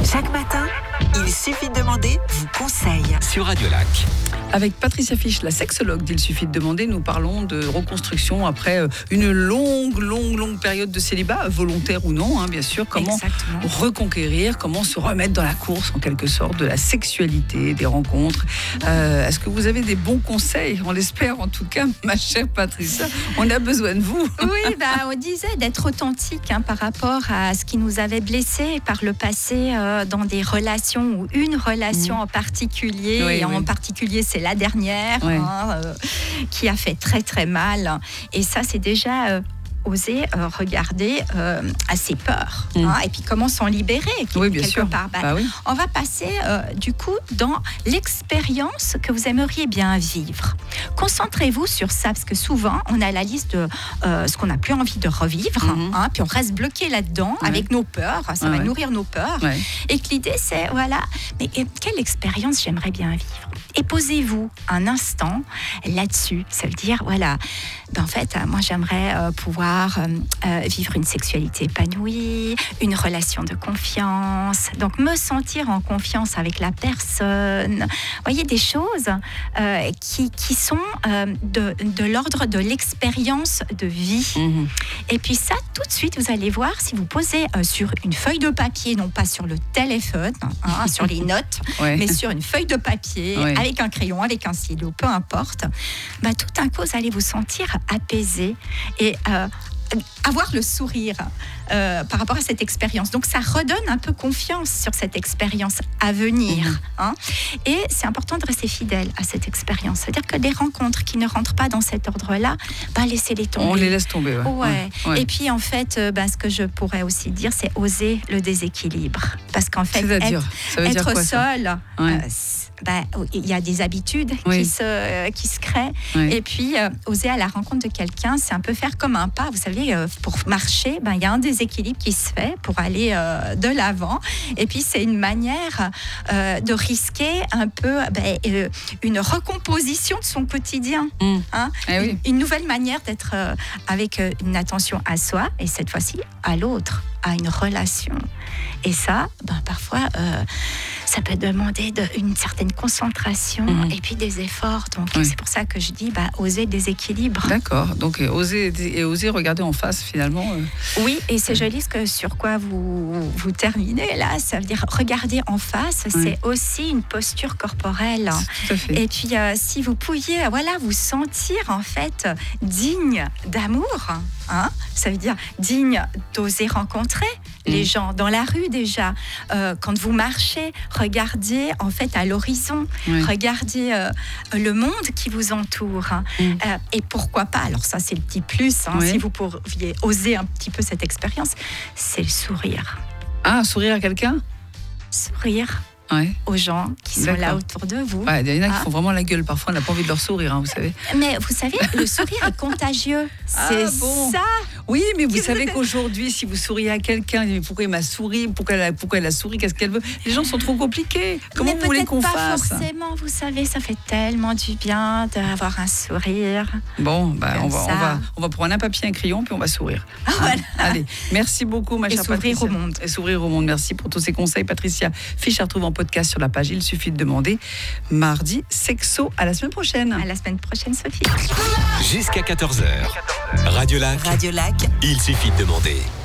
Chaque matin, il suffit de demander, vous conseille. Sur Radio Lac. Avec Patricia Fisch, la sexologue d'Il suffit de demander, nous parlons de reconstruction après une longue période de célibat, volontaire ou non, bien sûr. Comment reconquérir, comment se remettre dans la course, en quelque sorte, de la sexualité, des rencontres. Est-ce que vous avez des bons conseils? On l'espère en tout cas, ma chère Patricia. On a besoin de vous. Oui, on disait d'être authentique par rapport à ce qui nous avait blessés par le passé dans des relations ou une relation en particulier. Oui, et en particulier, c'est la dernière qui a fait très mal. Et ça, c'est déjà oser regarder à ses peurs et puis comment s'en libérer bien sûr. part. Oui. On va passer du coup dans l'expérience que vous aimeriez bien vivre. Concentrez-vous sur ça parce que souvent on a la liste de ce qu'on n'a plus envie de revivre puis on reste bloqué là-dedans avec nos peurs, ça va nourrir nos peurs et que l'idée c'est mais quelle expérience j'aimerais bien vivre, et posez-vous un instant là-dessus. Ça veut dire en fait moi j'aimerais pouvoir vivre une sexualité épanouie, une relation de confiance, donc me sentir en confiance avec la personne. Vous voyez, des choses qui sont de l'ordre de l'expérience de vie. Et puis ça, tout de suite, vous allez voir, si vous posez sur une feuille de papier, non pas sur le téléphone, sur les notes, mais sur une feuille de papier, avec un crayon, avec un stylo, peu importe, tout d'un coup, vous allez vous sentir apaisé et avoir le sourire par rapport à cette expérience. Donc ça redonne un peu confiance sur cette expérience à venir. Et c'est important de rester fidèle à cette expérience. C'est-à-dire que des rencontres qui ne rentrent pas dans cet ordre-là, laissez-les tomber. On les laisse tomber. Et puis en fait, ce que je pourrais aussi dire, c'est oser le déséquilibre. Parce qu'en fait, être seul, il y a des habitudes qui se créent. Et puis oser à la rencontre de quelqu'un, c'est un peu faire comme un pas. Vous savez, pour marcher, il y a un déséquilibre qui se fait pour aller de l'avant. Et puis c'est une manière de risquer un peu une recomposition de son quotidien. Une nouvelle manière d'être avec une attention à soi et cette fois-ci à l'autre, à une relation. Et ça, parfois, ça peut demander une certaine concentration et puis des efforts. Donc c'est pour ça que je dis oser le déséquilibre. D'accord. Donc oser regarder en face finalement. Oui, et c'est joli sur quoi vous terminez là. Ça veut dire regarder en face, c'est aussi une posture corporelle. Tout à fait. Et puis si vous pouviez vous sentir en fait digne d'amour, ça veut dire digne d'oser rencontrer les gens dans la rue déjà. Quand vous marchez, regardez en fait à l'horizon, regardez le monde qui vous entoure. Et pourquoi pas, alors ça c'est le petit plus, si vous pouviez oser un petit peu cette expérience, c'est le sourire. Sourire à quelqu'un ? Sourire aux gens qui sont là autour de vous. Il y en a qui font vraiment la gueule. Parfois, on n'a pas envie de leur sourire, vous savez. Mais vous savez, le sourire est contagieux. C'est ça. Oui, mais vous savez qu'aujourd'hui, si vous souriez à quelqu'un, mais pourquoi il m'a souri, pourquoi elle a souri, qu'est-ce qu'elle veut? Les gens sont trop compliqués. Comment vous voulez qu'on fasse? Forcément, vous savez, ça fait tellement du bien d'avoir un sourire. Bon, on va prendre un papier, un crayon, puis on va sourire. Allez, merci beaucoup, ma chère Patricia. S'ouvrir au monde. Et s'ouvrir au monde. Merci pour tous ces conseils, Patricia Fisch. À retrouver en podcast sur la page Il suffit de demander. Mardi, sexo. À la semaine prochaine. À la semaine prochaine, Sophie. Jusqu'à 14h. Radio Lac. Radio Lac. Il suffit de demander.